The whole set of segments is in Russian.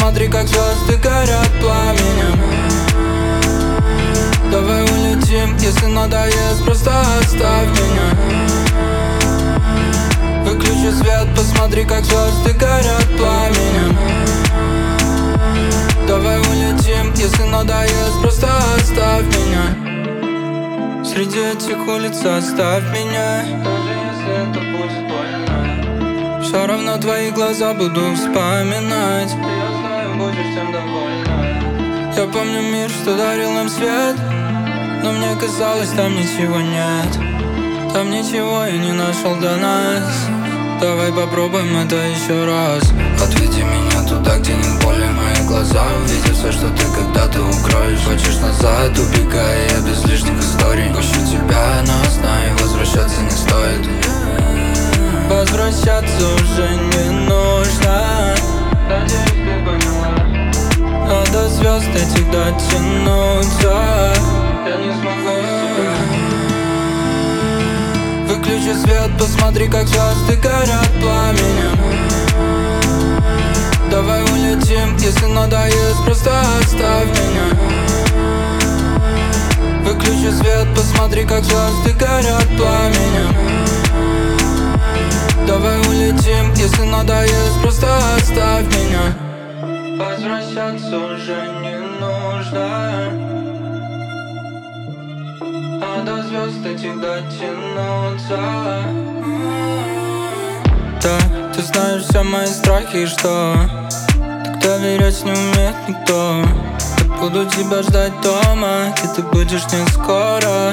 посмотри, как звезды горят пламенем. Давай улетим, если надоест, просто оставь меня. Выключи свет, посмотри, как звезды горят пламенем. Давай улетим, если надоест, просто оставь меня. Среди этих улиц оставь меня. Даже если это будет больно, все равно твои глаза буду вспоминать. Я знаю, будешь всем довольна. Я помню мир, что дарил нам свет, но мне казалось, там ничего нет. Там ничего я не нашел до нас. Давай попробуем это еще раз. Отведи меня туда, где нет боли. Мои глаза увидят все, что ты когда-то укроешь. Хочешь назад, убегая я без лишних историй. Пущу тебя, но знаю, возвращаться не стоит. Возвращаться уже не нужно. Надеюсь, ты поняла. А до звезд этих дотянуться я не смогу с тебя. Выключи свет, посмотри, как звезды горят пламенем. Давай улетим, если надоест, просто оставь меня. Выключи свет, посмотри, как звезды горят пламенем. Давай улетим, если надоест, просто оставь меня. Возвращаться уже не нужно. А до звезд этих дотянуться. Да, ты знаешь все мои страхи и что? Так доверять не умеет никто. Я буду тебя ждать дома, и ты будешь не скоро.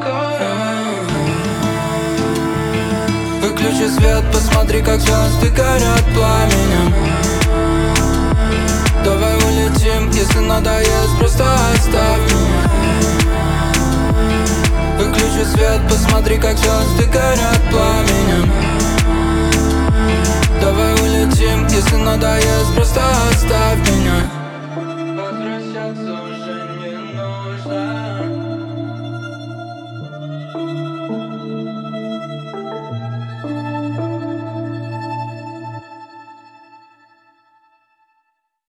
Выключи свет, посмотри, как звезды горят пламенем. Давай улетим, если надоест, просто оставь меня. Выключи свет, посмотри, как звезды горят пламенем. Давай улетим, если надоест, просто оставь меня.